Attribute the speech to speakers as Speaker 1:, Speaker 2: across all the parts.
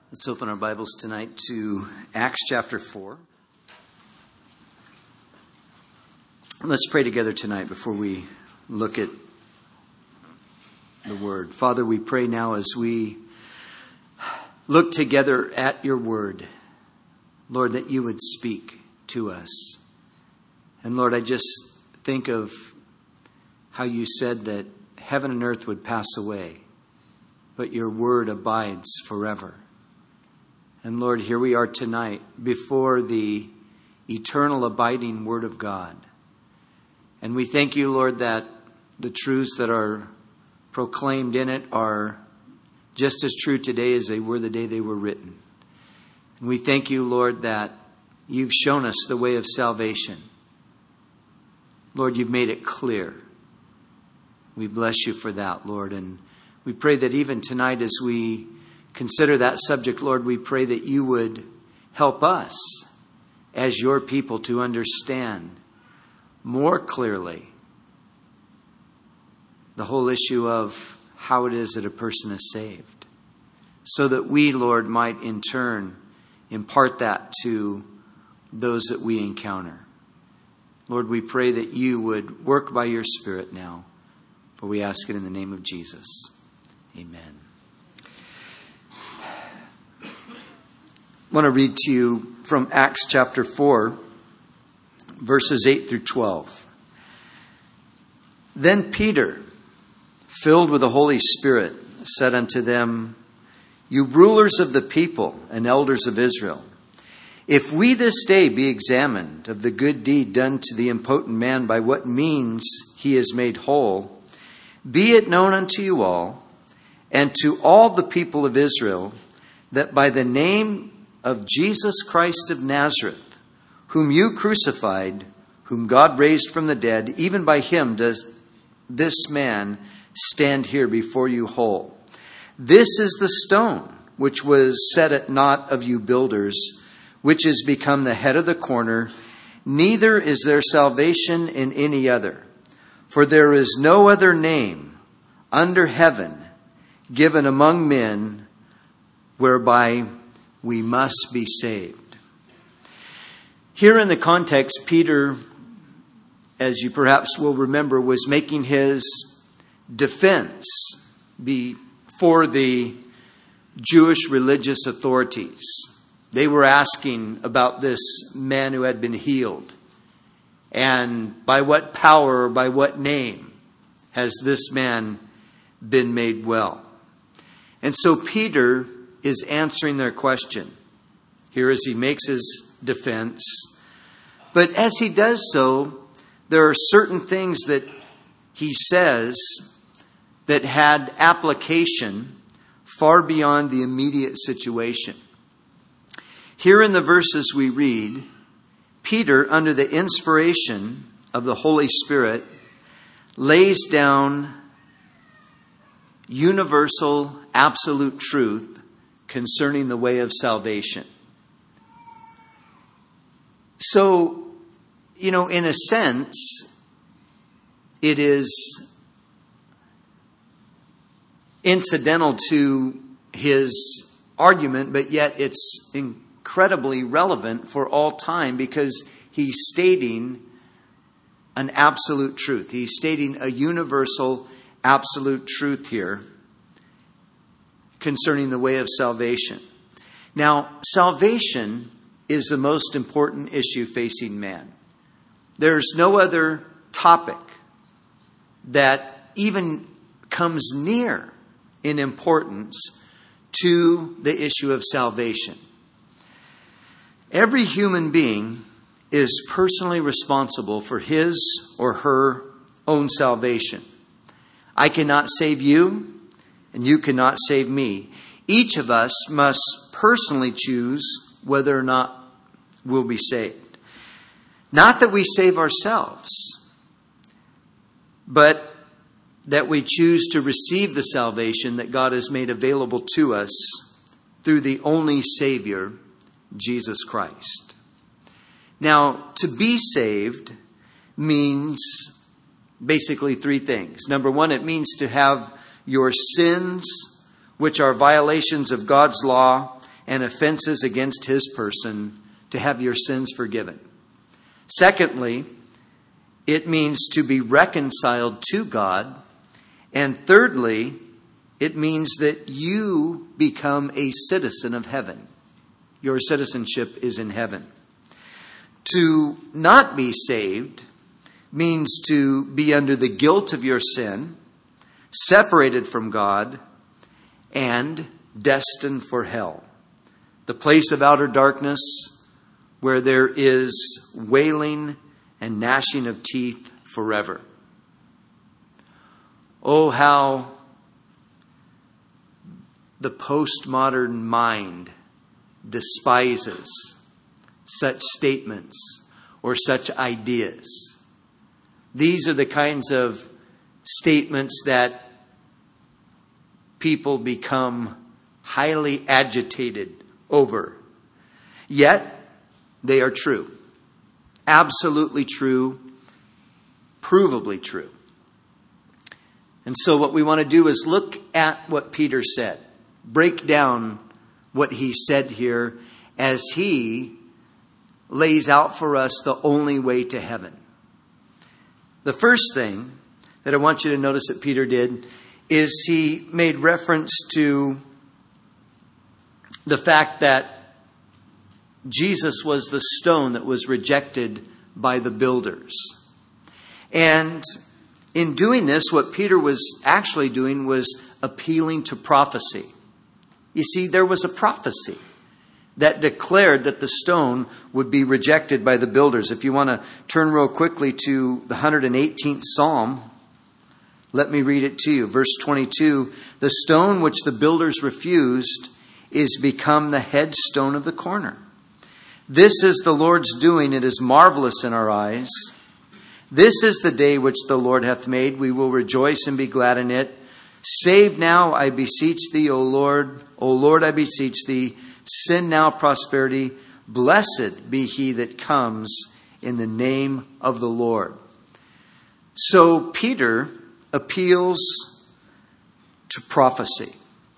Speaker 1: Let's open our Bibles tonight to Acts chapter 4. Let's pray together tonight before we look at the Word. Father, we pray now as we look together at your Word, Lord, that you would speak to us. And Lord, I just think of how you said that heaven and earth would pass away, but your Word abides forever. And Lord, here we are tonight before the eternal abiding Word of God. And we thank you, Lord, that the truths that are proclaimed in it are just as true today as they were the day they were written. And we thank you, Lord, that you've shown us the way of salvation. Lord, you've made it clear. We bless you for that, Lord. And we pray that even tonight as we consider that subject, Lord, we pray that you would help us as your people to understand more clearly the whole issue of how it is that a person is saved, so that we, Lord, might in turn impart that to those that we encounter. Lord, we pray that you would work by your Spirit now, for we ask it in the name of Jesus. Amen. I want to read to you from Acts chapter 4, verses 8 through 12. Then Peter, filled with the Holy Spirit, said unto them, You rulers of the people and elders of Israel, if we this day be examined of the good deed done to the impotent man by what means he is made whole, be it known unto you all, and to all the people of Israel, that by the name of Jesus Christ of Nazareth, whom you crucified, whom God raised from the dead, even by him does this man stand here before you whole. This is the stone which was set at naught of you builders, which is become the head of the corner. Neither is there salvation in any other, for there is no other name under heaven given among men whereby we must be saved. Here in the context, Peter, as you perhaps will remember, was making his defense before the Jewish religious authorities. They were asking about this man who had been healed. And by what power or by what name has this man been made well? And so Peter is answering their question here as he makes his defense. But as he does so, there are certain things that he says that had application far beyond the immediate situation. Here in the verses we read, Peter, under the inspiration of the Holy Spirit, lays down universal, absolute truth concerning the way of salvation. So, in a sense, it is incidental to his argument, but yet it's incredibly relevant for all time because he's stating an absolute truth. He's stating a universal, absolute truth here concerning the way of salvation. Now, salvation is the most important issue facing man. There's no other topic that even comes near in importance to the issue of salvation. Every human being is personally responsible for his or her own salvation. I cannot save you, and you cannot save me. Each of us must personally choose whether or not we'll be saved. Not that we save ourselves, but that we choose to receive the salvation that God has made available to us through the only Savior, Jesus Christ. Now, to be saved means basically three things. Number one, it means to have your sins, which are violations of God's law and offenses against his person to have your sins forgiven. Secondly, it means to be reconciled to God. And thirdly, it means that you become a citizen of heaven. Your citizenship is in heaven. To not be saved means to be under the guilt of your sin, separated from God, and destined for hell, the place of outer darkness where there is wailing and gnashing of teeth forever. Oh, how the postmodern mind despises such statements or such ideas. These are the kinds of statements that people become highly agitated over. Yet, they are true. Absolutely true. Provably true. And so what we want to do is look at what Peter said. Break down what he said here as he lays out for us the only way to heaven. The first thing that I want you to notice that Peter did is he made reference to the fact that Jesus was the stone that was rejected by the builders. And in doing this, what Peter was actually doing was appealing to prophecy. You see, there was a prophecy that declared that the stone would be rejected by the builders. If you want to turn real quickly to the 118th Psalm, let me read it to you. Verse 22, the stone which the builders refused is become the headstone of the corner. This is the Lord's doing. It is marvelous in our eyes. This is the day which the Lord hath made. We will rejoice and be glad in it. Save now, I beseech thee, O Lord. O Lord, I beseech thee. Send now prosperity. Blessed be he that comes in the name of the Lord. So Peter appeals to prophecy.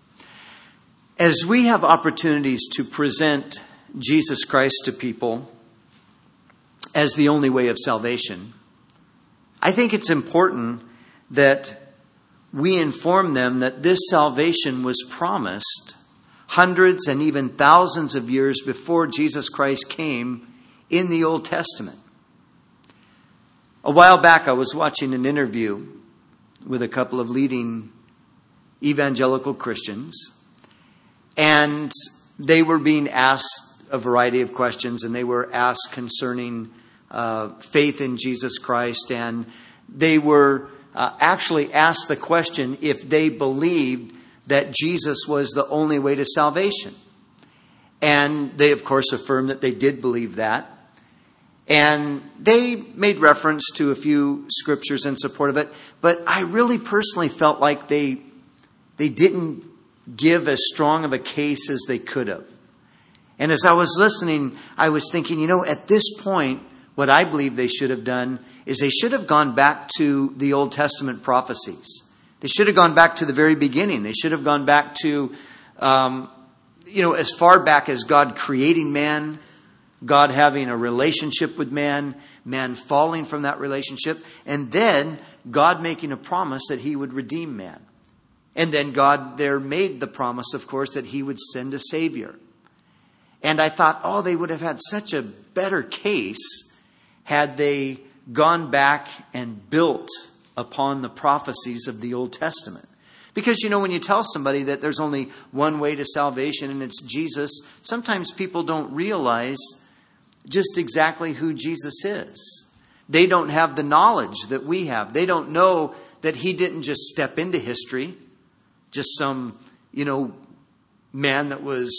Speaker 1: As we have opportunities to present Jesus Christ to people as the only way of salvation, I think it's important that we inform them that this salvation was promised hundreds and even thousands of years before Jesus Christ came in the Old Testament. A while back, I was watching an interview with a couple of leading evangelical Christians, and they were being asked a variety of questions, and they were asked concerning faith in Jesus Christ, and they were actually asked the question if they believed that Jesus was the only way to salvation. And they, of course, affirmed that they did believe that. And they made reference to a few scriptures in support of it. But I really personally felt like they didn't give as strong of a case as they could have. And as I was listening, I was thinking, at this point, what I believe they should have done is they should have gone back to the Old Testament prophecies. They should have gone back to the very beginning. They should have gone back to, as far back as God creating man, God having a relationship with man, man falling from that relationship, and then God making a promise that he would redeem man. And then God there made the promise, of course, that he would send a Savior. And I thought, they would have had such a better case had they gone back and built upon the prophecies of the Old Testament. Because, when you tell somebody that there's only one way to salvation and it's Jesus, sometimes people don't realize just exactly who Jesus is. They don't have the knowledge that we have. They don't know that he didn't just step into history, just some, man that was,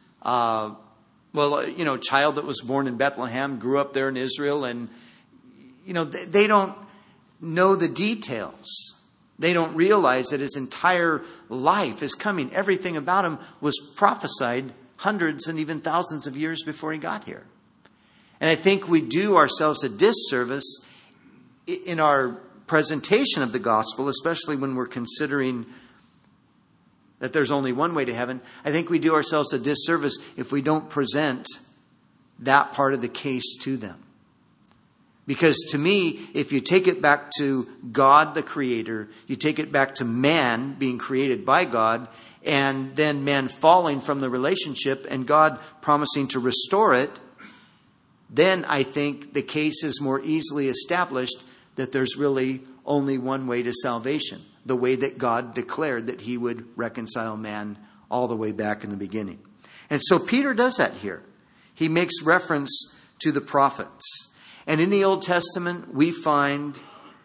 Speaker 1: child that was born in Bethlehem, grew up there in Israel, and, they don't know the details. They don't realize that his entire life is coming. Everything about him was prophesied hundreds and even thousands of years before he got here. And I think we do ourselves a disservice in our presentation of the gospel, especially when we're considering that there's only one way to heaven, I think we do ourselves a disservice if we don't present that part of the case to them. Because to me, if you take it back to God the Creator, you take it back to man being created by God, and then man falling from the relationship and God promising to restore it, then I think the case is more easily established that there's really only one way to salvation. The way that God declared that he would reconcile man all the way back in the beginning. And so Peter does that here. He makes reference to the prophets. And in the Old Testament, we find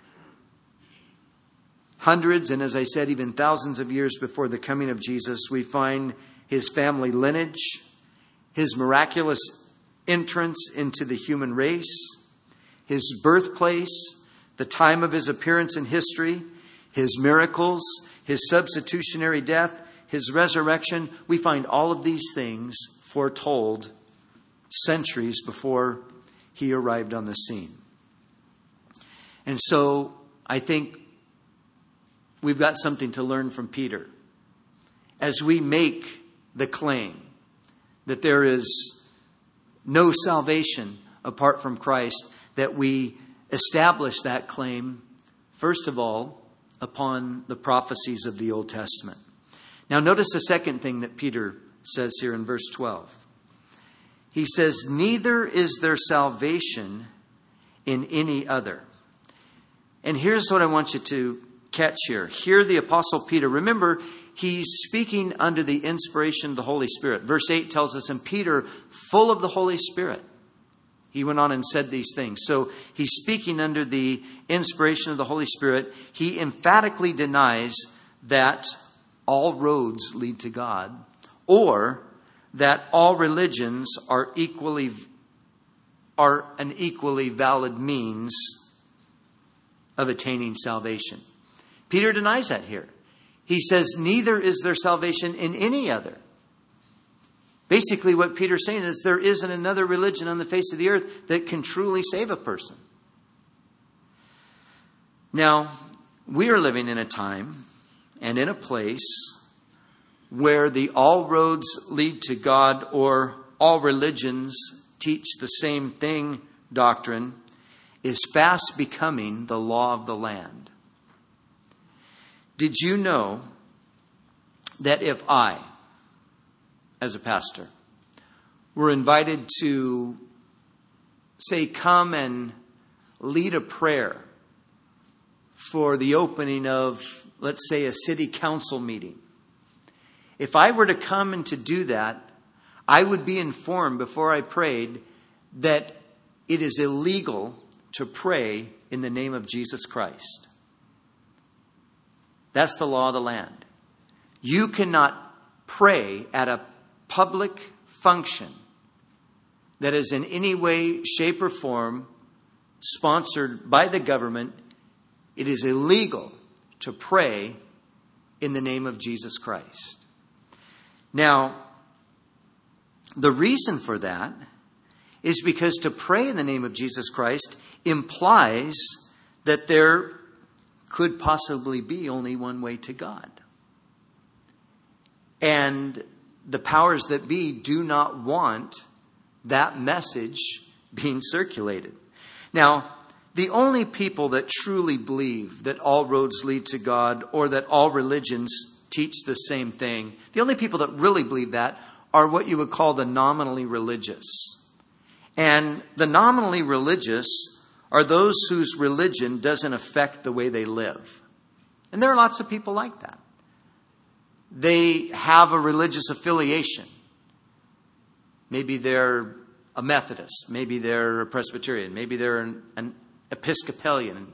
Speaker 1: hundreds, and as I said, even thousands of years before the coming of Jesus, we find his family lineage, his miraculous entrance into the human race, his birthplace, the time of his appearance in history, his miracles, his substitutionary death, his resurrection. We find all of these things foretold centuries before he arrived on the scene. And so I think we've got something to learn from Peter. As we make the claim that there is no salvation apart from Christ, that we establish that claim, first of all, upon the prophecies of the Old Testament. Now notice the second thing that Peter says here in verse 12. He says, neither is there salvation in any other. And here's what I want you to catch here. Here the Apostle Peter, remember, he's speaking under the inspiration of the Holy Spirit. Verse 8 tells us, and Peter, full of the Holy Spirit, he went on and said these things. So he's speaking under the inspiration of the Holy Spirit. He emphatically denies that all roads lead to God, or that all religions are an equally valid means of attaining salvation. Peter denies that here. He says, neither is there salvation in any other. Basically, what Peter's saying is there isn't another religion on the face of the earth that can truly save a person. Now, we are living in a time and in a place where the all roads lead to God, or all religions teach the same thing doctrine, is fast becoming the law of the land. Did you know that if I, as a pastor, were invited to, say, come and lead a prayer for the opening of, let's say, a city council meeting, if I were to come and to do that, I would be informed before I prayed that it is illegal to pray in the name of Jesus Christ. That's the law of the land. You cannot pray at a public function that is in any way, shape, or form sponsored by the government. It is illegal to pray in the name of Jesus Christ. Now, the reason for that is because to pray in the name of Jesus Christ implies that there could possibly be only one way to God. And the powers that be do not want that message being circulated. Now, the only people that truly believe that all roads lead to God, or that all religions teach the same thing, the only people that really believe that are what you would call the nominally religious. And the nominally religious are those whose religion doesn't affect the way they live. And there are lots of people like that. They have a religious affiliation. Maybe they're a Methodist. Maybe they're a Presbyterian. Maybe they're an Episcopalian.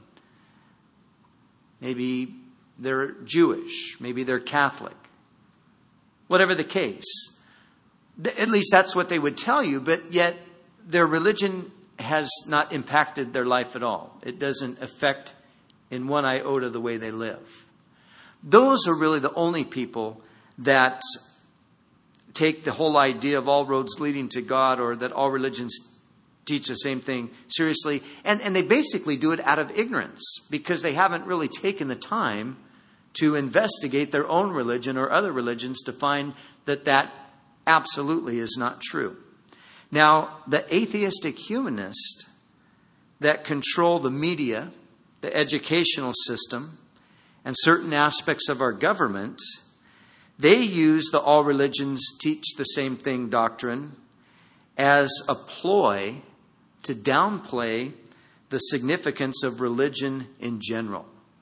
Speaker 1: Maybe they're Jewish. Maybe they're Catholic. Whatever the case. At least that's what they would tell you, but yet their religion has not impacted their life at all. It doesn't affect in one iota the way they live. Those are really the only people that take the whole idea of all roads leading to God, or that all religions teach the same thing, seriously. And they basically do it out of ignorance, because they haven't really taken the time to investigate their own religion or other religions to find that that absolutely is not true. Now, the atheistic humanists that control the media, the educational system, and certain aspects of our government, they use the all religions teach the same thing doctrine as a ploy to downplay the significance of religion in general.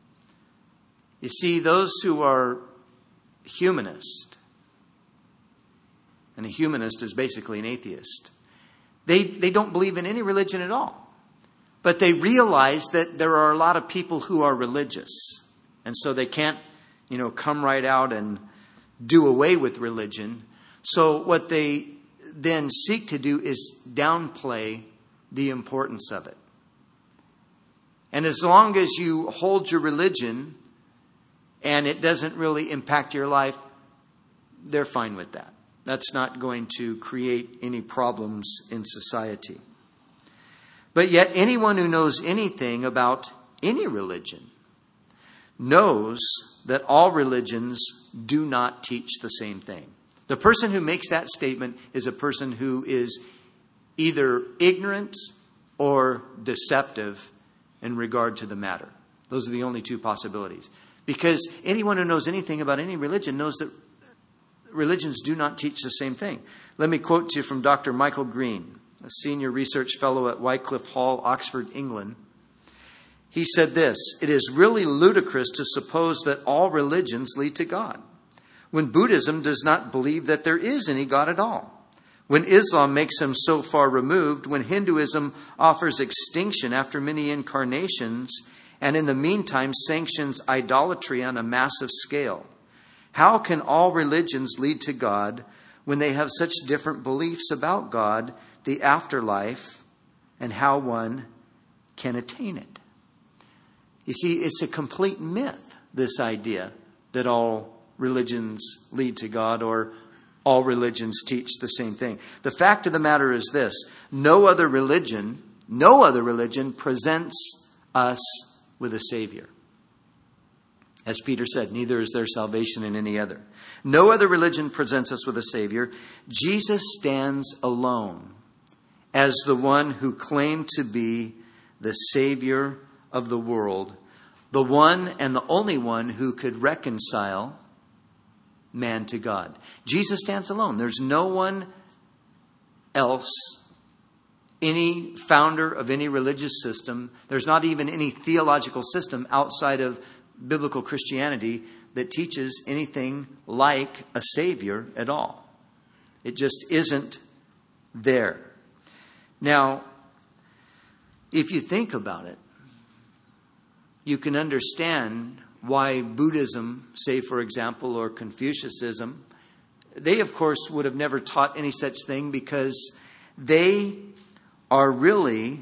Speaker 1: You see, those who are humanist, and a humanist is basically an atheist, they don't believe in any religion at all. But they realize that there are a lot of people who are religious. And so they can't, come right out and do away with religion. So what they then seek to do is downplay the importance of it. And as long as you hold your religion and it doesn't really impact your life, they're fine with that. That's not going to create any problems in society. But yet anyone who knows anything about any religion knows that all religions do not teach the same thing. The person who makes that statement is a person who is either ignorant or deceptive in regard to the matter. Those are the only two possibilities. Because anyone who knows anything about any religion knows that religions do not teach the same thing. Let me quote to you from Dr. Michael Green, a senior research fellow at Wycliffe Hall, Oxford, England. He said this: "It is really ludicrous to suppose that all religions lead to God, when Buddhism does not believe that there is any God at all, when Islam makes him so far removed, when Hinduism offers extinction after many incarnations, and in the meantime sanctions idolatry on a massive scale. How can all religions lead to God when they have such different beliefs about God, the afterlife, and how one can attain it?" You see, it's a complete myth, this idea that all religions lead to God or all religions teach the same thing. The fact of the matter is this: no other religion presents us with a Savior. As Peter said, neither is there salvation in any other. No other religion presents us with a Savior. Jesus stands alone as the one who claimed to be the Savior of the world, the one and the only one who could reconcile man to God. Jesus stands alone. There's no one else, any founder of any religious system. There's not even any theological system outside of biblical Christianity that teaches anything like a Savior at all. It just isn't there. Now, if you think about it, you can understand why Buddhism, say for example, or Confucianism, they of course would have never taught any such thing, because they are really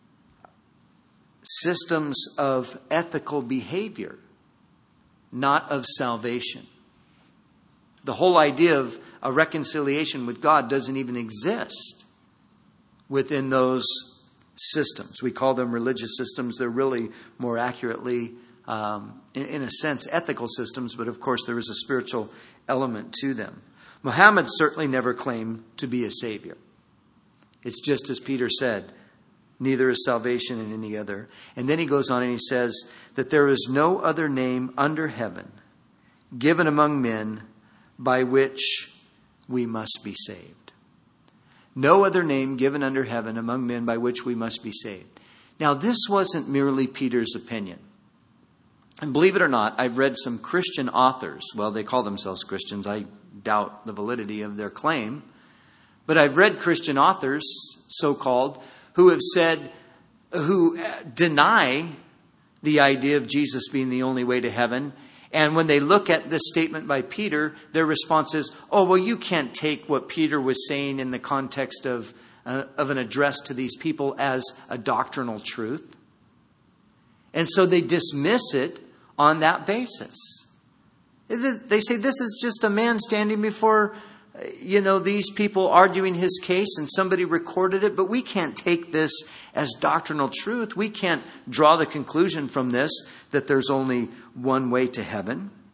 Speaker 1: systems of ethical behavior, not of salvation. The whole idea of a reconciliation with God doesn't even exist within those systems. We call them religious systems. They're really more accurately, in a sense, ethical systems, but of course there is a spiritual element to them. Muhammad certainly never claimed to be a savior. It's just as Peter said, neither is salvation in any other. And then he goes on and he says that there is no other name under heaven given among men by which we must be saved. No other name given under heaven among men by which we must be saved. Now, this wasn't merely Peter's opinion. And believe it or not, I've read some Christian authors. Well, they call themselves Christians. I doubt the validity of their claim. But I've read Christian authors, so-called, who have said, who deny the idea of Jesus being the only way to heaven. And when they look at this statement by Peter, their response is, oh, well, you can't take what Peter was saying in the context of an address to these people as a doctrinal truth. And so they dismiss it on that basis. They say this is just a man standing before, these people arguing his case, and somebody recorded it, but we can't take this as doctrinal truth. We can't draw the conclusion from this that there's only one way to heaven.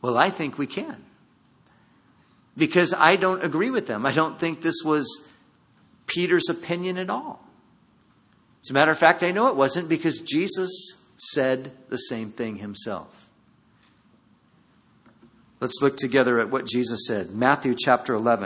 Speaker 1: Well, I think we can. Because I don't agree with them. I don't think this was Peter's opinion at all. As a matter of fact, I know it wasn't, because Jesus said the same thing himself. Let's look together at what Jesus said. Matthew chapter 11.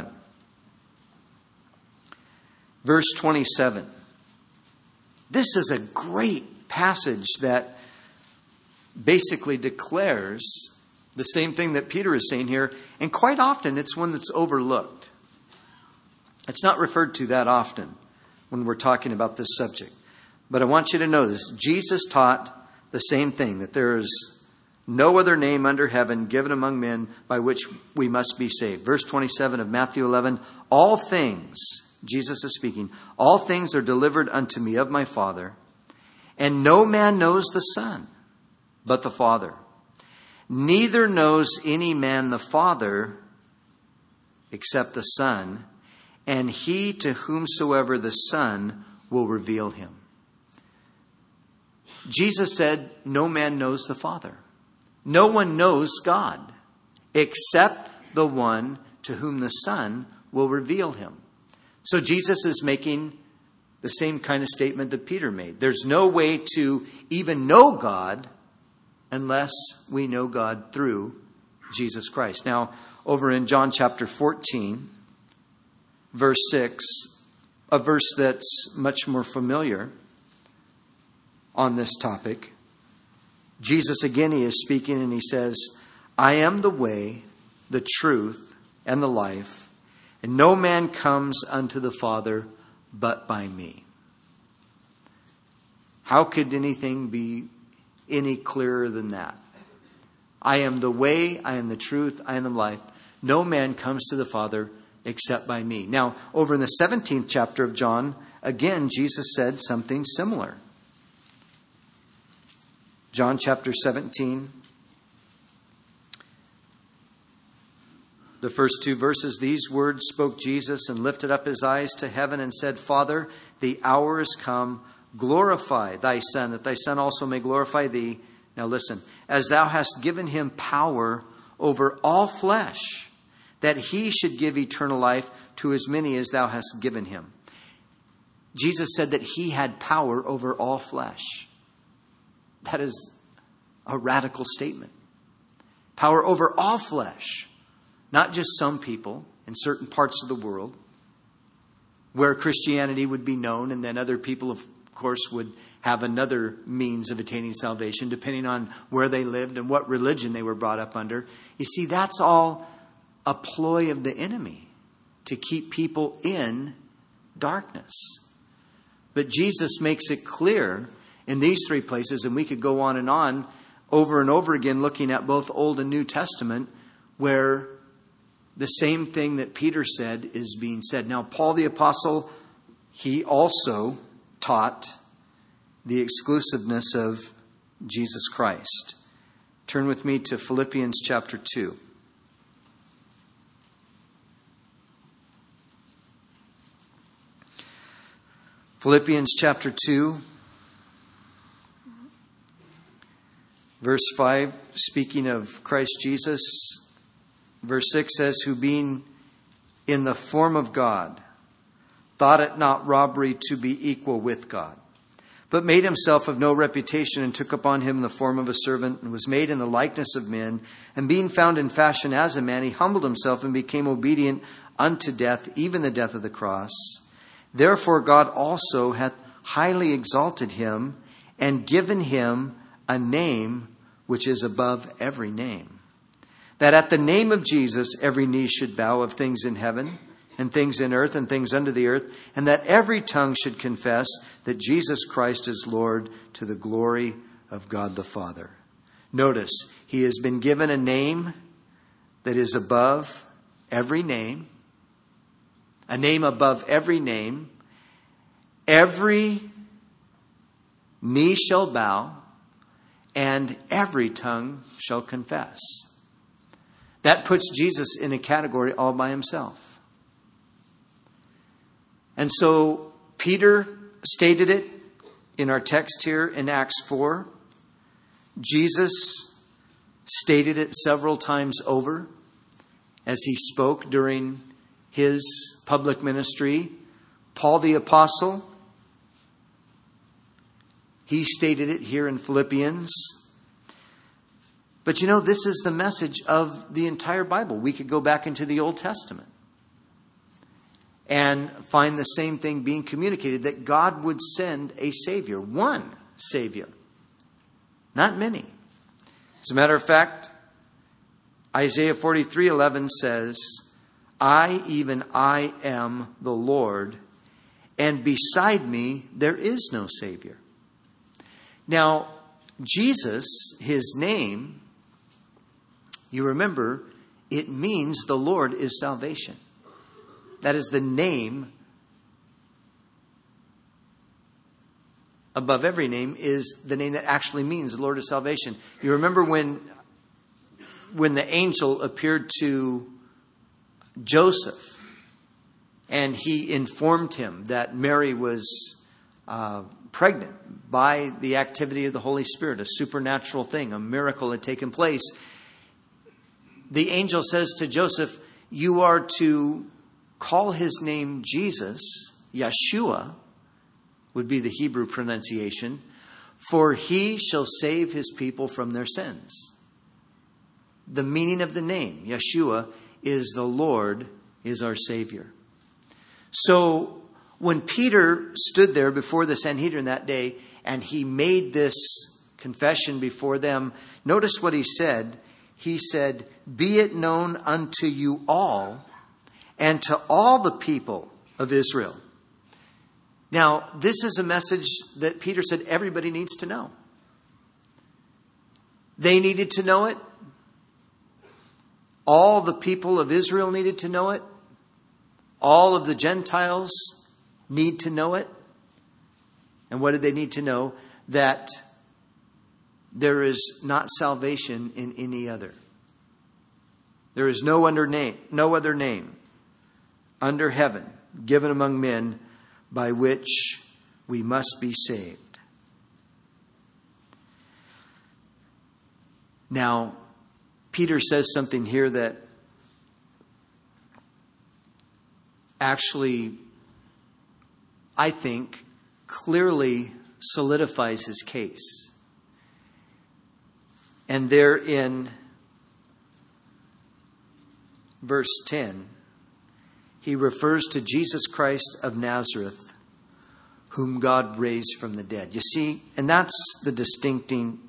Speaker 1: Verse 27. This is a great passage that basically declares the same thing that Peter is saying here. And quite often it's one that's overlooked. It's not referred to that often when we're talking about this subject. But I want you to know this. Jesus taught the same thing, that there is no other name under heaven given among men by which we must be saved. Verse 27 of Matthew 11, all things, Jesus is speaking, all things are delivered unto me of my Father, and no man knows the Son but the Father. Neither knows any man the Father except the Son, and he to whomsoever the Son will reveal him. Jesus said, no man knows the Father. No one knows God except the one to whom the Son will reveal him. So Jesus is making the same kind of statement that Peter made. There's no way to even know God unless we know God through Jesus Christ. Now, over in John chapter 14, verse 6, a verse that's much more familiar on this topic, Jesus again, he is speaking and he says, I am the way, the truth, and the life, and no man comes unto the Father but by me. How could anything be any clearer than that? I am the way, I am the truth, I am the life. No man comes to the Father except by me. Now, over in the 17th chapter of John, again, Jesus said something similar. John chapter 17, the first two verses, these words spoke Jesus and lifted up his eyes to heaven and said, Father, the hour is come. Glorify thy Son, that thy Son also may glorify thee. Now listen, as thou hast given him power over all flesh, that he should give eternal life to as many as thou hast given him. Jesus said that he had power over all flesh. That is a radical statement. Power over all flesh, not just some people in certain parts of the world where Christianity would be known, and then other people, of course, would have another means of attaining salvation depending on where they lived and what religion they were brought up under. You see, that's all a ploy of the enemy to keep people in darkness. But Jesus makes it clear in these three places, and we could go on and over again looking at both Old and New Testament, where the same thing that Peter said is being said. Now, Paul the Apostle, he also taught the exclusiveness of Jesus Christ. Turn with me to Philippians chapter 2. Philippians chapter 2, verse 5, speaking of Christ Jesus, verse 6 says, who being in the form of God, thought it not robbery to be equal with God, but made himself of no reputation, and took upon him the form of a servant, and was made in the likeness of men. And being found in fashion as a man, he humbled himself and became obedient unto death, even the death of the cross. Therefore God also hath highly exalted him, and given him a name which is above every name, that at the name of Jesus every knee should bow, of things in heaven and things in earth and things under the earth, and that every tongue should confess that Jesus Christ is Lord, to the glory of God the Father. Notice, he has been given a name that is above every name, a name above every name. Every knee shall bow, and every tongue shall confess. That puts Jesus in a category all by himself. And so Peter stated it in our text here in Acts 4. Jesus stated it several times over as he spoke during his public ministry. Paul the Apostle, he stated it here in Philippians. But this is the message of the entire Bible. We could go back into the Old Testament and find the same thing being communicated, that God would send a Savior, one Savior, not many. As a matter of fact, Isaiah 43:11 says, I, even I, am the Lord, and beside me there is no Savior. Now, Jesus, his name, you remember, it means the Lord is salvation. That is the name above every name, is the name that actually means the Lord is salvation. You remember when the angel appeared to Joseph and he informed him that Mary was pregnant by the activity of the Holy Spirit, a supernatural thing, a miracle had taken place. The angel says to Joseph, you are to call his name Jesus, Yeshua would be the Hebrew pronunciation, for he shall save his people from their sins. The meaning of the name, Yeshua, is the Lord is our Savior. So when Peter stood there before the Sanhedrin that day and he made this confession before them, notice what he said. He said, be it known unto you all and to all the people of Israel. Now, this is a message that Peter said everybody needs to know. They needed to know it. All the people of Israel needed to know it. All of the Gentiles need to know it. And what did they need to know? That there is not salvation in any other. There is no other name under heaven given among men by which we must be saved. Now, Peter says something here that actually, I think, clearly solidifies his case. And there in verse 10, he refers to Jesus Christ of Nazareth, whom God raised from the dead. You see, and that's the distinction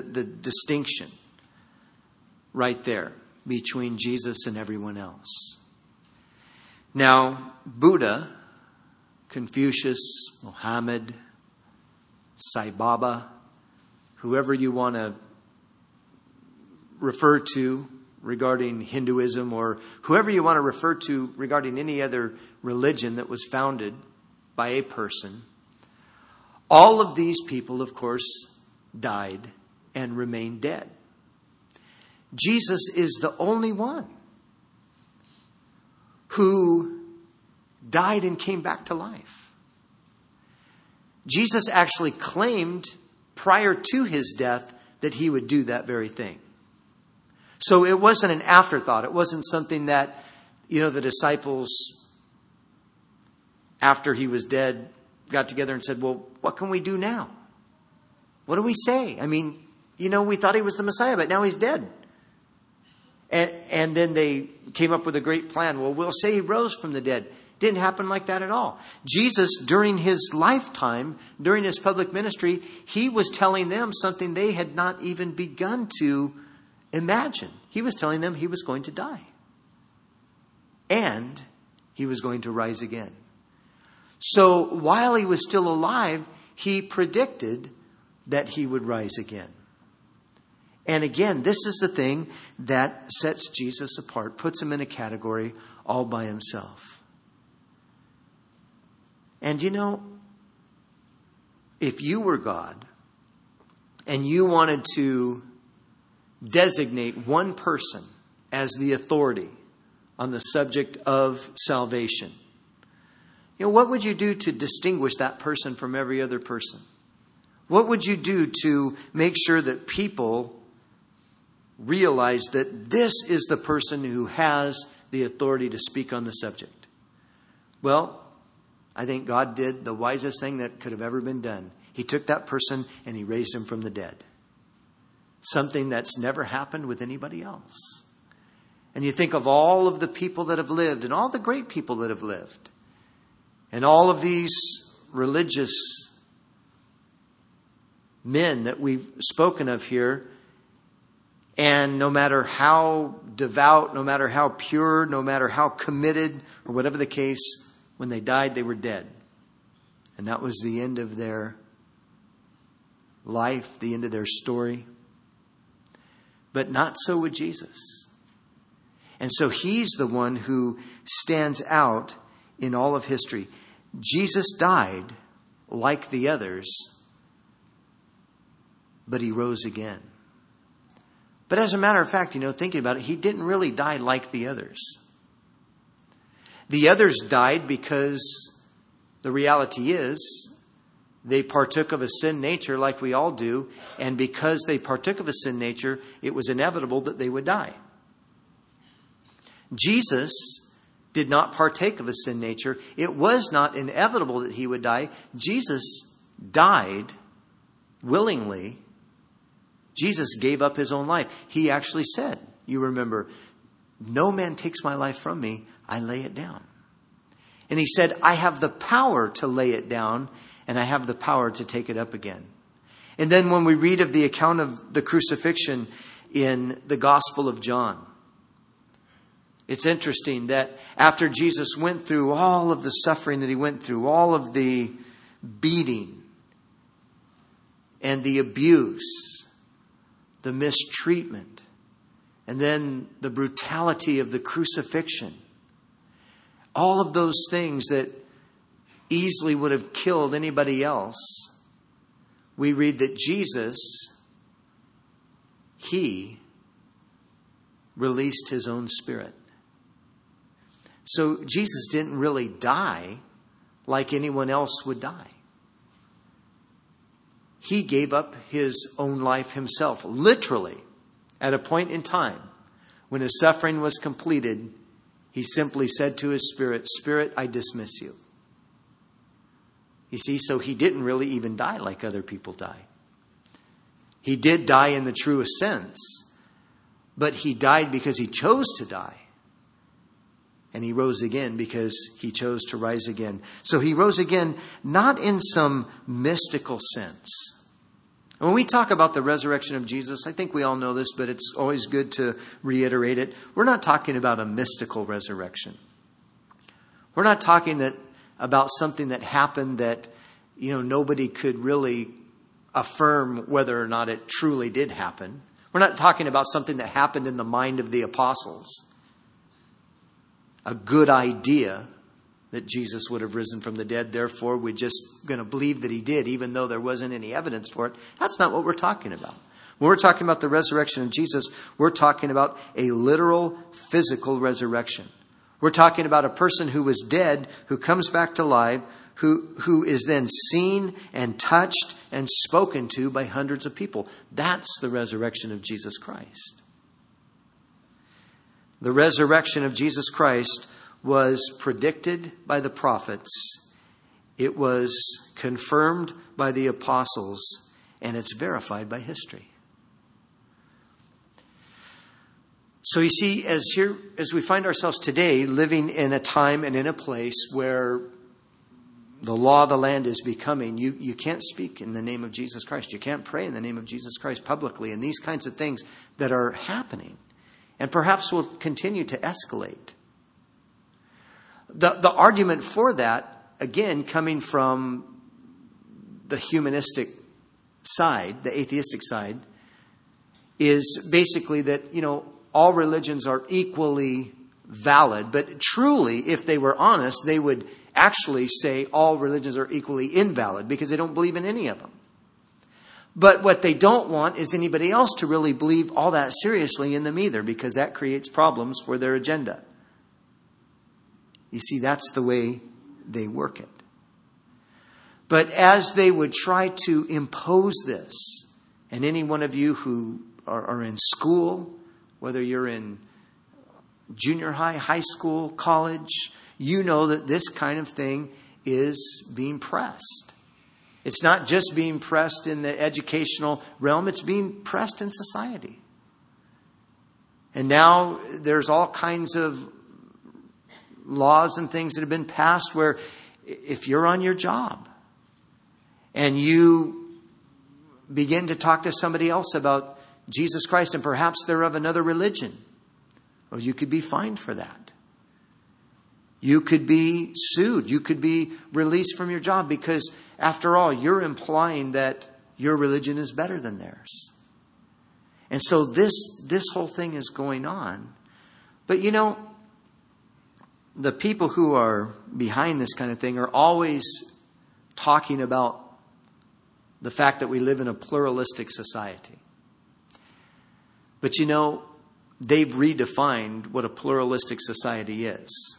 Speaker 1: right there between Jesus and everyone else. Now, Buddha, Confucius, Muhammad, Sai Baba, whoever you want to refer to regarding Hinduism, or whoever you want to refer to regarding any other religion that was founded by a person, all of these people, of course, died and remained dead. Jesus is the only one who died and came back to life. Jesus actually claimed prior to his death that he would do that very thing. So it wasn't an afterthought. It wasn't something that, the disciples, after he was dead, got together and said, well, what can we do now? What do we say? I mean, we thought he was the Messiah, but now he's dead. And then they came up with a great plan. Well, we'll say he rose from the dead. Didn't happen like that at all. Jesus, during his lifetime, during his public ministry, he was telling them something they had not even begun to imagine. He was telling them he was going to die. And he was going to rise again. So while he was still alive, he predicted that he would rise again. And again, this is the thing that sets Jesus apart, puts him in a category all by himself. And if you were God and you wanted to designate one person as the authority on the subject of salvation, what would you do to distinguish that person from every other person? What would you do to make sure that people realized that this is the person who has the authority to speak on the subject? Well, I think God did the wisest thing that could have ever been done. He took that person and he raised him from the dead. Something that's never happened with anybody else. And you think of all of the people that have lived and all the great people that have lived. And all of these religious men that we've spoken of here. And no matter how devout, no matter how pure, no matter how committed, or whatever the case, when they died, they were dead. And that was the end of their life, the end of their story. But not so with Jesus. And so he's the one who stands out in all of history. Jesus died like the others, but he rose again. But as a matter of fact, thinking about it, he didn't really die like the others. The others died because the reality is they partook of a sin nature like we all do. And because they partook of a sin nature, it was inevitable that they would die. Jesus did not partake of a sin nature. It was not inevitable that he would die. Jesus died willingly. Jesus gave up his own life. He actually said, you remember, no man takes my life from me, I lay it down. And he said, I have the power to lay it down, and I have the power to take it up again. And then when we read of the account of the crucifixion in the Gospel of John, it's interesting that after Jesus went through all of the suffering that he went through, all of the beating and the abuse, the mistreatment, and then the brutality of the crucifixion, all of those things that easily would have killed anybody else, we read that Jesus, he released his own spirit. So Jesus didn't really die like anyone else would die. He gave up his own life himself, literally, at a point in time when his suffering was completed. He simply said to his spirit, Spirit, I dismiss you. You see, so he didn't really even die like other people die. He did die in the truest sense, but he died because he chose to die. And he rose again because he chose to rise again. So he rose again, not in some mystical sense. When we talk about the resurrection of Jesus, I think we all know this, but it's always good to reiterate it. We're not talking about a mystical resurrection. We're not talking about something that happened that, nobody could really affirm whether or not it truly did happen. We're not talking about something that happened in the mind of the apostles. A good idea that Jesus would have risen from the dead. Therefore, we're just going to believe that he did, even though there wasn't any evidence for it. That's not what we're talking about. When we're talking about the resurrection of Jesus, we're talking about a literal, physical resurrection. We're talking about a person who was dead, who comes back to life, who is then seen and touched and spoken to by hundreds of people. That's the resurrection of Jesus Christ. The resurrection of Jesus Christ was predicted by the prophets. It was confirmed by the apostles, and it's verified by history. So you see, as we find ourselves today, living in a time and in a place where the law of the land is becoming, you can't speak in the name of Jesus Christ. You can't pray in the name of Jesus Christ publicly, and these kinds of things that are happening, and perhaps will continue to escalate. The argument for that, again, coming from the humanistic side, the atheistic side, is basically that, all religions are equally valid. But truly, if they were honest, they would actually say all religions are equally invalid because they don't believe in any of them. But what they don't want is anybody else to really believe all that seriously in them either, because that creates problems for their agenda. You see, that's the way they work it. But as they would try to impose this, and any one of you who are in school, whether you're in junior high, high school, college, you know that this kind of thing is being pressed. It's not just being pressed in the educational realm, it's being pressed in society. And now there's all kinds of laws and things that have been passed where if you're on your job and you begin to talk to somebody else about Jesus Christ and perhaps they're of another religion, well, you could be fined for that. You could be sued. You could be released from your job because, after all, you're implying that your religion is better than theirs. And so this whole thing is going on. But you know, the people who are behind this kind of thing are always talking about the fact that we live in a pluralistic society. But you know, they've redefined what a pluralistic society is.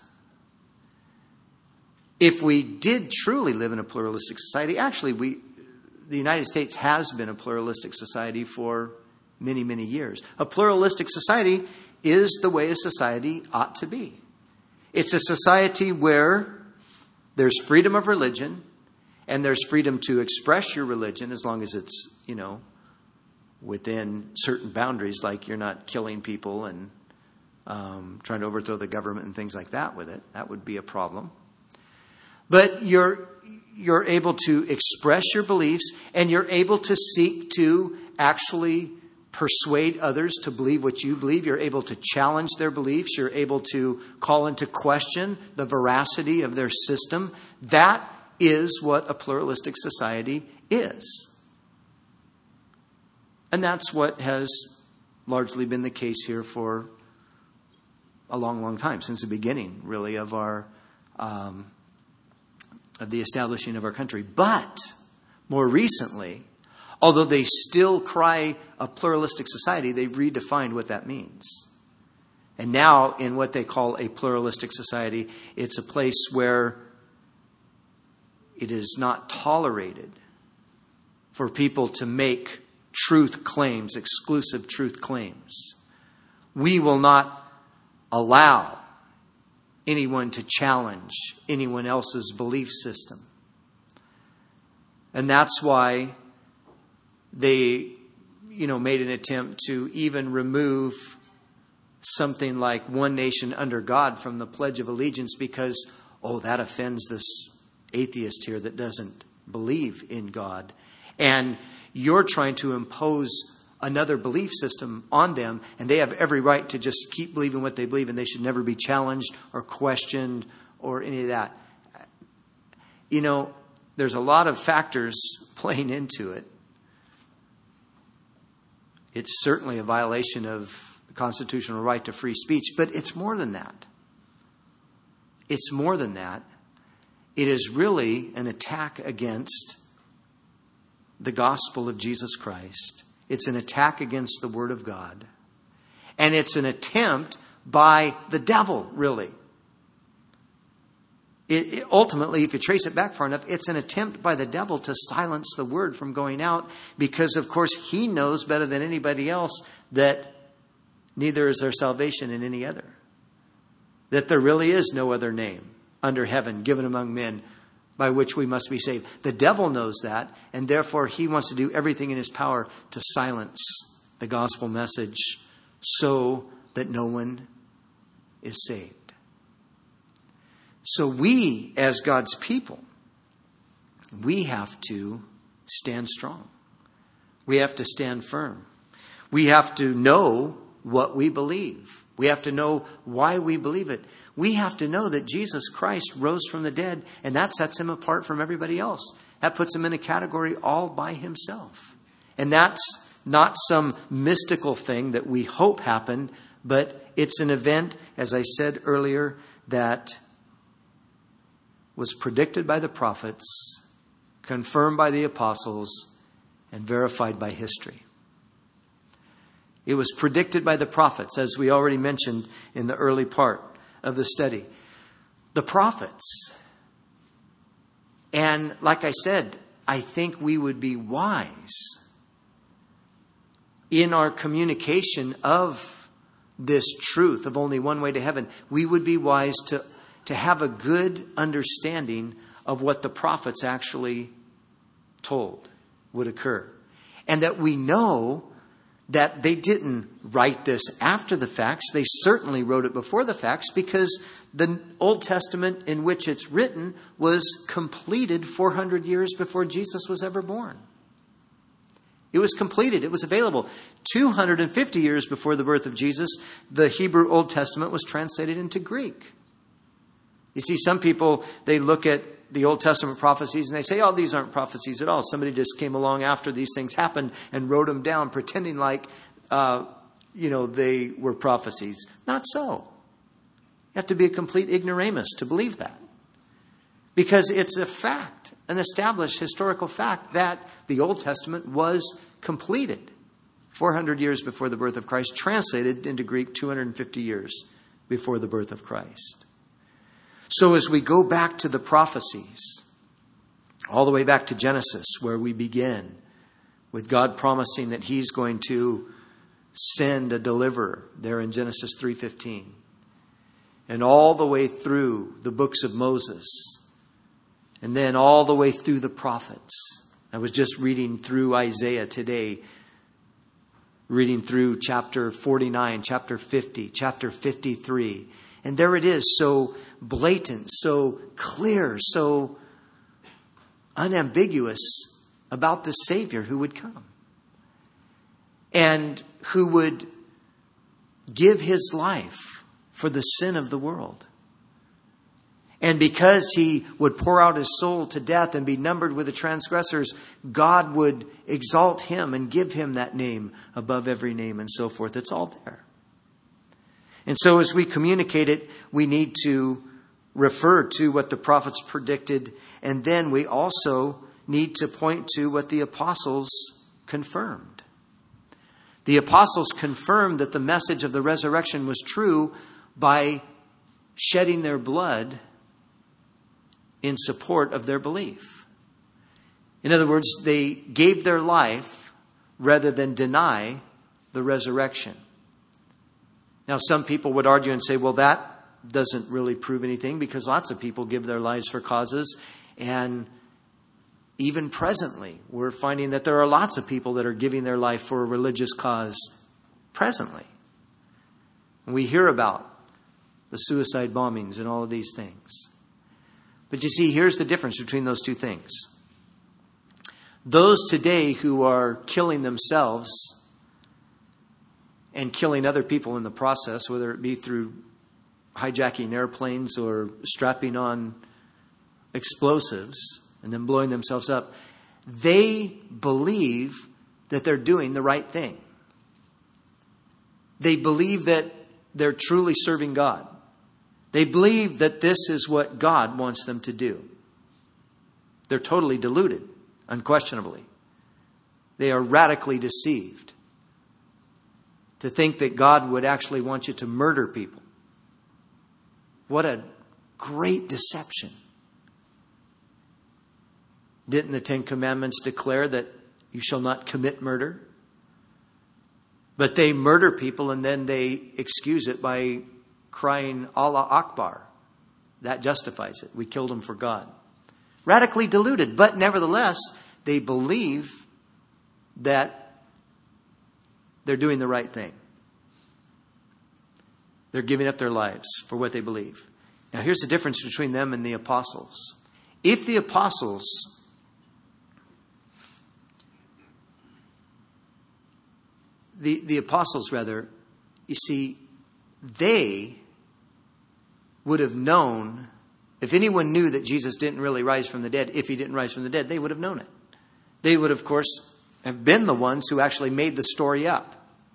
Speaker 1: If we did truly live in a pluralistic society, actually, the United States has been a pluralistic society for many, many years. A pluralistic society is the way a society ought to be. It's a society where there's freedom of religion and there's freedom to express your religion as long as it's, you know, within certain boundaries, like you're not killing people and trying to overthrow the government and things like that with it. That would be a problem. But you're able to express your beliefs and you're able to seek to actually persuade others to believe what you believe. You're able to challenge their beliefs. You're able to call into question the veracity of their system. That is what a pluralistic society is. And that's what has largely been the case here for a long, long time, since the beginning, really, of our of the establishing of our country. But more recently, although they still cry a pluralistic society, they've redefined what that means. And now, in what they call a pluralistic society, it's a place where it is not tolerated for people to make truth claims, exclusive truth claims. We will not allow anyone to challenge anyone else's belief system. And that's why they, made an attempt to even remove something like one nation under God from the Pledge of Allegiance because, that offends this atheist here that doesn't believe in God. And you're trying to impose another belief system on them, and they have every right to just keep believing what they believe, and they should never be challenged or questioned or any of that. There's a lot of factors playing into it. It's certainly a violation of the constitutional right to free speech, but it's more than that. It's more than that. It is really an attack against the gospel of Jesus Christ. It's an attack against the Word of God. And it's an attempt by the devil, really. Ultimately, if you trace it back far enough, it's an attempt by the devil to silence the Word from going out because, of course, he knows better than anybody else that neither is there salvation in any other. That there really is no other name under heaven given among men by which we must be saved. The devil knows that, and therefore he wants to do everything in his power to silence the gospel message so that no one is saved. So we, as God's people, we have to stand strong. We have to stand firm. We have to know what we believe. We have to know why we believe it. We have to know that Jesus Christ rose from the dead, and that sets him apart from everybody else. That puts him in a category all by himself. And that's not some mystical thing that we hope happened, but it's an event, as I said earlier, that was predicted by the prophets, confirmed by the apostles, and verified by history. It was predicted by the prophets, as we already mentioned in the early part of the study. The prophets. And like I said, I think we would be wise in our communication of this truth of only one way to heaven, we would be wise to have a good understanding of what the prophets actually told would occur. And that we know that they didn't write this after the facts. They certainly wrote it before the facts, because the Old Testament in which it's written was completed 400 years before Jesus was ever born. It was completed. It was available. 250 years before the birth of Jesus, the Hebrew Old Testament was translated into Greek. You see, some people, they look at the Old Testament prophecies and they say, oh, these aren't prophecies at all. Somebody just came along after these things happened and wrote them down, pretending like, they were prophecies. Not so. You have to be a complete ignoramus to believe that. Because it's a fact, an established historical fact, that the Old Testament was completed 400 years before the birth of Christ, translated into Greek 250 years before the birth of Christ. So as we go back to the prophecies, all the way back to Genesis, where we begin with God promising that He's going to send a deliverer there in Genesis 3:15, and all the way through the books of Moses, and then all the way through the prophets. I was just reading through Isaiah today, reading through chapter 49, chapter 50, chapter 53. And there it is, so blatant, so clear, so unambiguous about the Savior who would come. And who would give His life for the sin of the world. And because He would pour out His soul to death and be numbered with the transgressors, God would exalt Him and give Him that name above every name and so forth. It's all there. And so as we communicate it, we need to refer to what the prophets predicted. And then we also need to point to what the apostles confirmed. The apostles confirmed that the message of the resurrection was true by shedding their blood in support of their belief. In other words, they gave their life rather than deny the resurrection. Now, some people would argue and say, well, that doesn't really prove anything, because lots of people give their lives for causes. And even presently, we're finding that there are lots of people that are giving their life for a religious cause presently. And we hear about the suicide bombings and all of these things. But you see, here's the difference between those two things. Those today who are killing themselves and killing other people in the process, whether it be through hijacking airplanes or strapping on explosives and then blowing themselves up, they believe that they're doing the right thing. They believe that they're truly serving God. They believe that this is what God wants them to do. They're totally deluded, unquestionably. They are radically deceived to think that God would actually want you to murder people. What a great deception. Didn't the Ten Commandments declare that you shall not commit murder? But they murder people and then they excuse it by crying Allah Akbar. That justifies it. We killed them for God. Radically deluded, but nevertheless, they believe that they're doing the right thing. They're giving up their lives for what they believe. Now, here's the difference between them and the apostles. If the apostles you see, they would have known, if anyone knew that Jesus didn't really rise from the dead, if He didn't rise from the dead, they would have known it. They would, of course, have been the ones who actually made the story up.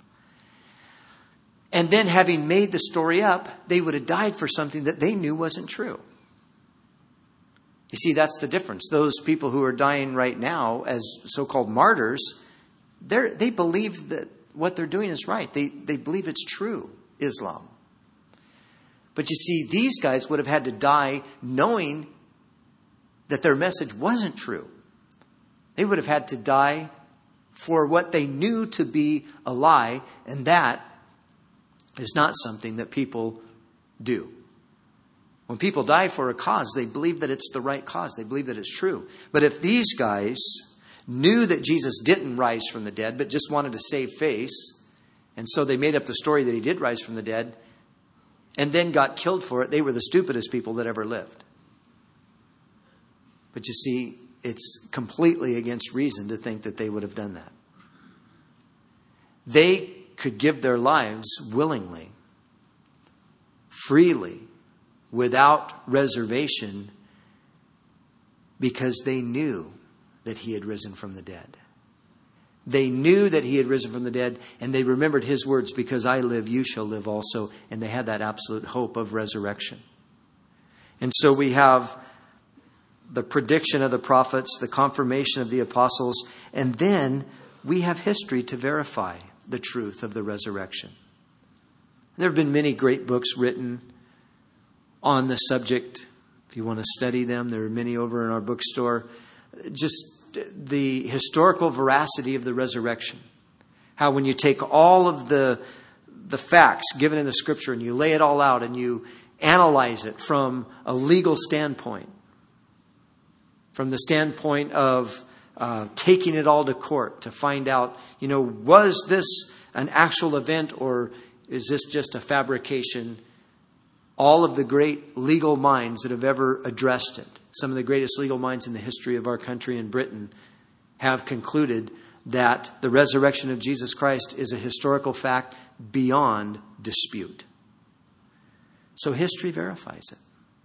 Speaker 1: And then, having made the story up, they would have died for something that they knew wasn't true. You see, that's the difference. Those people who are dying right now as so-called martyrs, they believe that what they're doing is right. They believe it's true, Islam. But you see, these guys would have had to die knowing that their message wasn't true. They would have had to die for what they knew to be a lie, and that is not something that people do. When people die for a cause, they believe that it's the right cause. They believe that it's true. But if these guys knew that Jesus didn't rise from the dead, but just wanted to save face, and so they made up the story that he did rise from the dead, and then got killed for it, they were the stupidest people that ever lived. But you see, it's completely against reason to think that they would have done that. They could give their lives willingly, freely, without reservation, because they knew that he had risen from the dead. They knew that he had risen from the dead, and they remembered his words, because I live, you shall live also. And they had that absolute hope of resurrection. And so we have the prediction of the prophets, the confirmation of the apostles, and then we have history to verify the truth of the resurrection. There have been many great books written on the subject. If you want to study them, there are many over in our bookstore. Just the historical veracity of the resurrection. How when you take all of the facts given in the Scripture and you lay it all out and you analyze it from a legal standpoint, from the standpoint of taking it all to court to find out, was this an actual event or is this just a fabrication? All of the great legal minds that have ever addressed it, some of the greatest legal minds in the history of our country and Britain, have concluded that the resurrection of Jesus Christ is a historical fact beyond dispute. So history verifies it.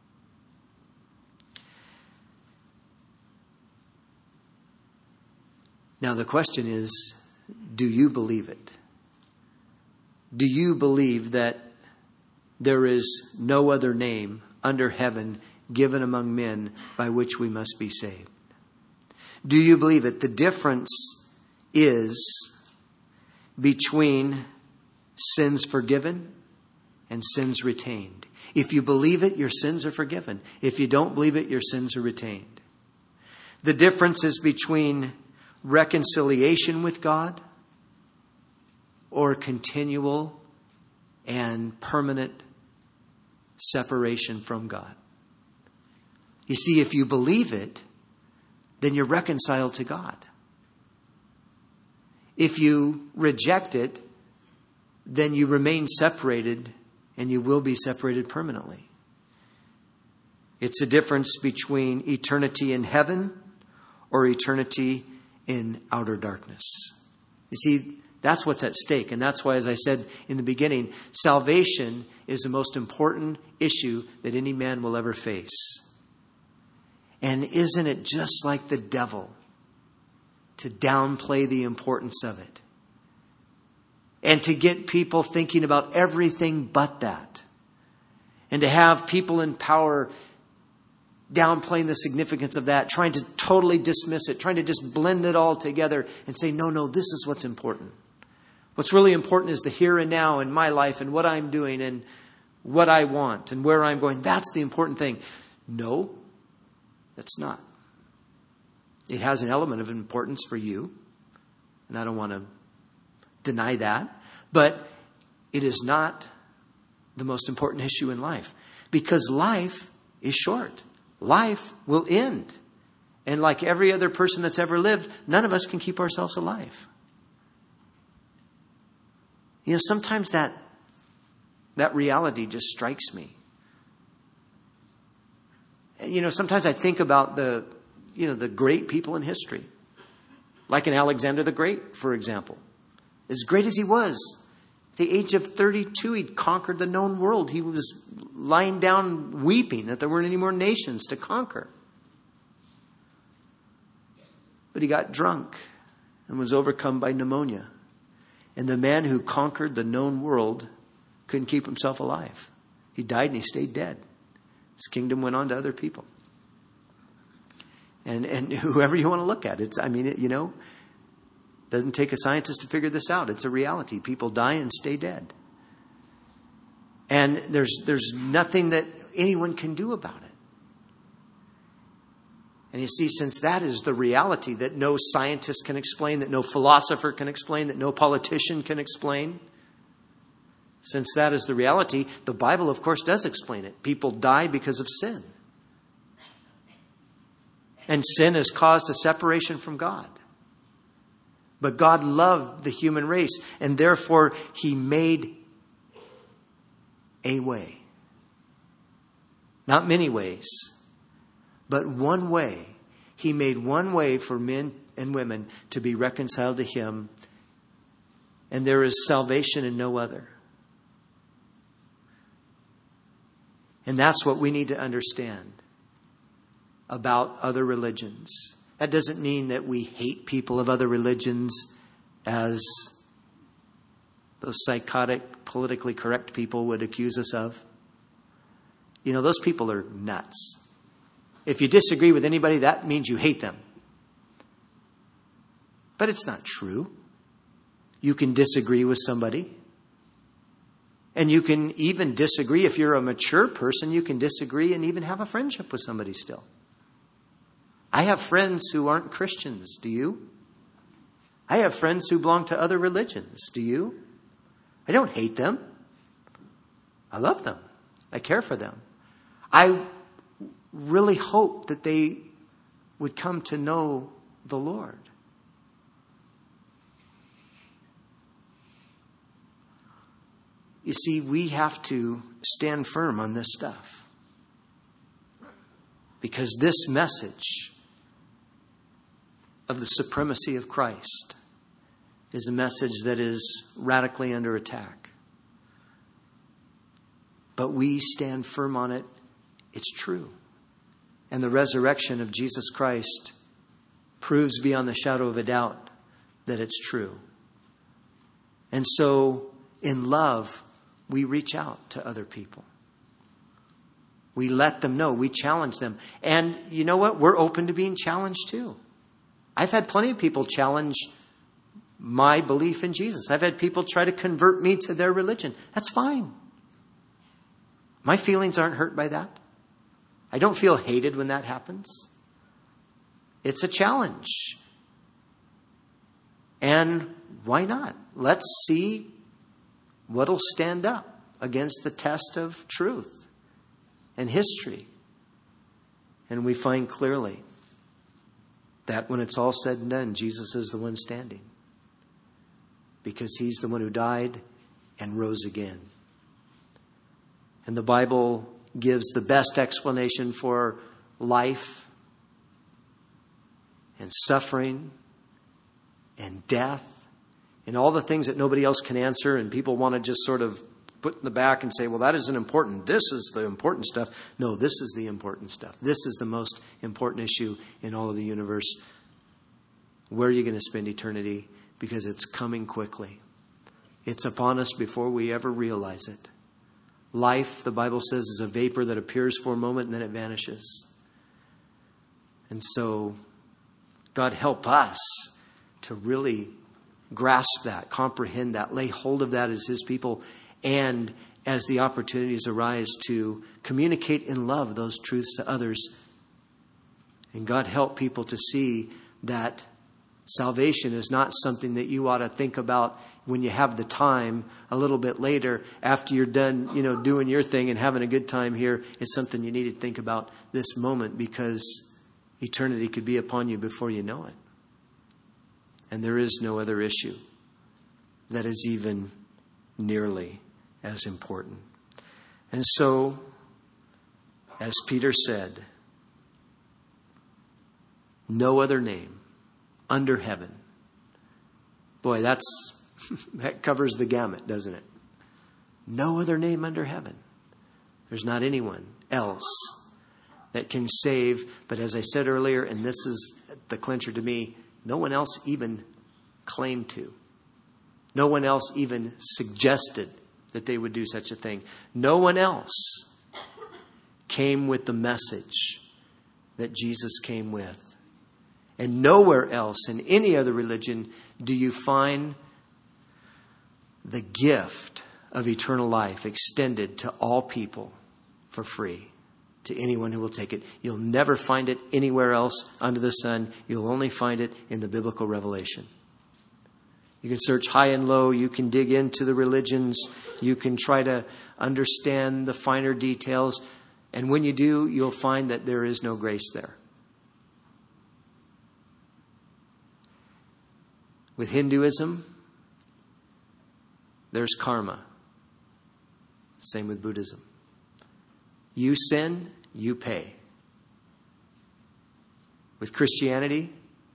Speaker 1: Now the question is, do you believe it? Do you believe that there is no other name under heaven given among men by which we must be saved? Do you believe it? The difference is between sins forgiven and sins retained. If you believe it, your sins are forgiven. If you don't believe it, your sins are retained. The difference is between reconciliation with God or continual and permanent separation from God. You see, if you believe it, then you're reconciled to God. If you reject it, then you remain separated and you will be separated permanently. It's a difference between eternity in heaven or eternity in outer darkness. You see, that's what's at stake. And that's why, as I said in the beginning, salvation is the most important issue that any man will ever face. And isn't it just like the devil to downplay the importance of it? And to get people thinking about everything but that. And to have people in power downplaying the significance of that, trying to totally dismiss it, trying to just blend it all together and say, no, this is what's important. What's really important is the here and now in my life and what I'm doing and what I want and where I'm going. That's the important thing. No, that's not. It has an element of importance for you, and I don't want to deny that, but it is not the most important issue in life, because life is short. Life will end. And like every other person that's ever lived, none of us can keep ourselves alive. Sometimes that reality just strikes me. Sometimes I think about the great people in history. Like an Alexander the Great, for example. As great as he was, at the age of 32, he'd conquered the known world. He was lying down weeping that there weren't any more nations to conquer. But he got drunk and was overcome by pneumonia. And the man who conquered the known world couldn't keep himself alive. He died and he stayed dead. His kingdom went on to other people. And whoever you want to look at, doesn't take a scientist to figure this out. It's a reality. People die and stay dead. And there's nothing that anyone can do about it.
Speaker 2: And you see, since that is the reality that no scientist can explain, that no philosopher can explain, that no politician can explain, since that is the reality, the Bible, of course, does explain it. People die because of sin. And sin has caused a separation from God. But God loved the human race, and therefore He made a way. Not many ways, but one way. He made one way for men and women to be reconciled to Him, and there is salvation in no other. And that's what we need to understand about other religions. That doesn't mean that we hate people of other religions as those psychotic, politically correct people would accuse us of. You know, those people are nuts. If you disagree with anybody, that means you hate them. But it's not true. You can disagree with somebody. And you can even disagree. If you're a mature person, you can disagree and even have a friendship with somebody still. I have friends who aren't Christians. Do you? I have friends who belong to other religions. Do you? I don't hate them. I love them. I care for them. I really hope that they would come to know the Lord. You see, we have to stand firm on this stuff. Because this message of the supremacy of Christ is a message that is radically under attack. But we stand firm on it. It's true. And the resurrection of Jesus Christ proves beyond the shadow of a doubt that it's true. And so, in love, we reach out to other people. We let them know. We challenge them. And you know what? We're open to being challenged too. I've had plenty of people challenge my belief in Jesus. I've had people try to convert me to their religion. That's fine. My feelings aren't hurt by that. I don't feel hated when that happens. It's a challenge. And why not? Let's see what'll stand up against the test of truth and history. And we find clearly that when it's all said and done, Jesus is the one standing. Because He's the one who died and rose again. And the Bible gives the best explanation for life and suffering and death and all the things that nobody else can answer, and people want to just sort of put in the back and say, well, that isn't important. This is the important stuff. No, this is the important stuff. This is the most important issue in all of the universe. Where are you going to spend eternity? Because it's coming quickly. It's upon us before we ever realize it. Life, the Bible says, is a vapor that appears for a moment and then it vanishes. And so, God help us to really grasp that, comprehend that, lay hold of that as His people, and as the opportunities arise to communicate in love those truths to others. And God help people to see that salvation is not something that you ought to think about when you have the time a little bit later after you're done, doing your thing and having a good time here. It's something you need to think about this moment, because eternity could be upon you before you know it. And there is no other issue that is even nearly as important. And so, as Peter said, no other name under heaven. Boy, that covers the gamut, doesn't it? No other name under heaven. There's not anyone else that can save. But as I said earlier, and this is the clincher to me, no one else even claimed to. No one else even suggested that they would do such a thing. No one else came with the message that Jesus came with. And nowhere else in any other religion do you find the gift of eternal life extended to all people for free. to anyone who will take it. You'll never find it anywhere else under the sun. You'll only find it in the biblical revelation. You can search high and low. You can dig into the religions. You can try to understand the finer details. And when you do, you'll find that there is no grace there. With Hinduism, there's karma. Same with Buddhism. You sin, you pay. With Christianity,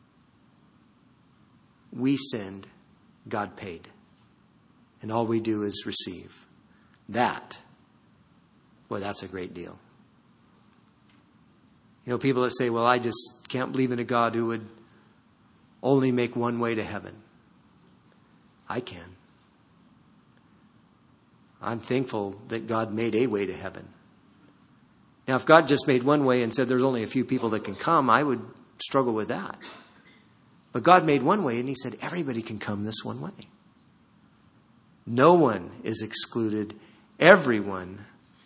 Speaker 2: we sinned, God paid. And all we do is receive. That's a great deal. You know, people that say, well, I just can't believe in a God who would only make one way to heaven. I can. I'm thankful that God made a way to heaven. Now, if God just made one way and said there's only a few people that can come, I would struggle with that. But God made one way and he said everybody can come this one way. No one is excluded. Everyone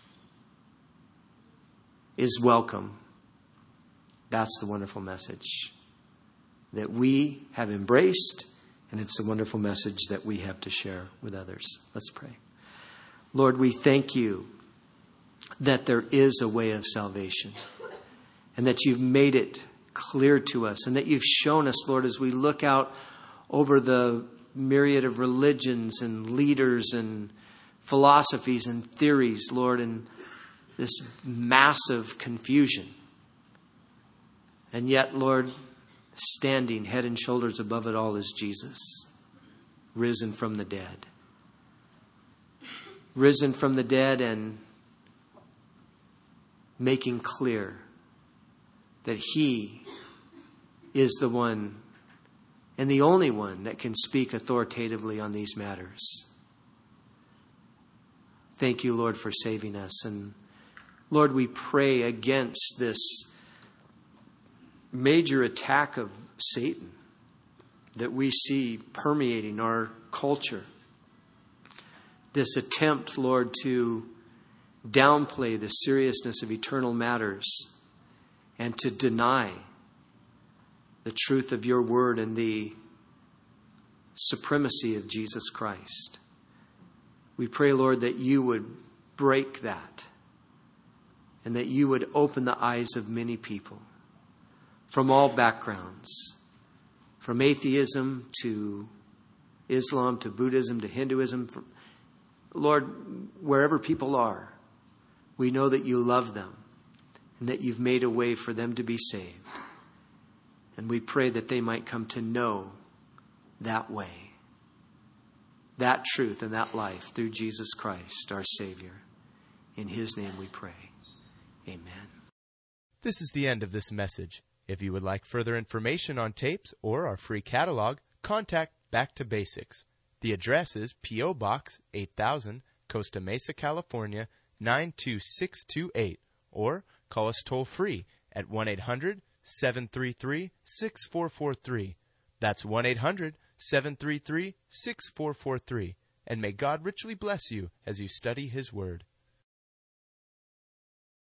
Speaker 2: is welcome. That's the wonderful message that we have embraced, and it's a wonderful message that we have to share with others. Let's pray. Lord, we thank you that there is a way of salvation and that you've made it clear to us and that you've shown us, Lord, as we look out over the myriad of religions and leaders and philosophies and theories, Lord, and this massive confusion. And yet, Lord, standing head and shoulders above it all is Jesus, risen from the dead. Risen from the dead and making clear that he is the one and the only one that can speak authoritatively on these matters. Thank you, Lord, for saving us. And Lord, we pray against this major attack of Satan that we see permeating our culture. This attempt, Lord, to downplay the seriousness of eternal matters and to deny the truth of your word and the supremacy of Jesus Christ. We pray, Lord, that you would break that and that you would open the eyes of many people from all backgrounds, from atheism to Islam to Buddhism to Hinduism. Lord, wherever people are, we know that you love them and that you've made a way for them to be saved. And we pray that they might come to know that way, that truth and that life through Jesus Christ, our Savior. In his name we pray. Amen.
Speaker 3: This is the end of this message. If you would like further information on tapes or our free catalog, contact Back to Basics. The address is P.O. Box 8000, Costa Mesa, California, 92628. Or call us toll-free at 1-800-733-6443. That's 1-800-733-6443. And may God richly bless you as you study his word.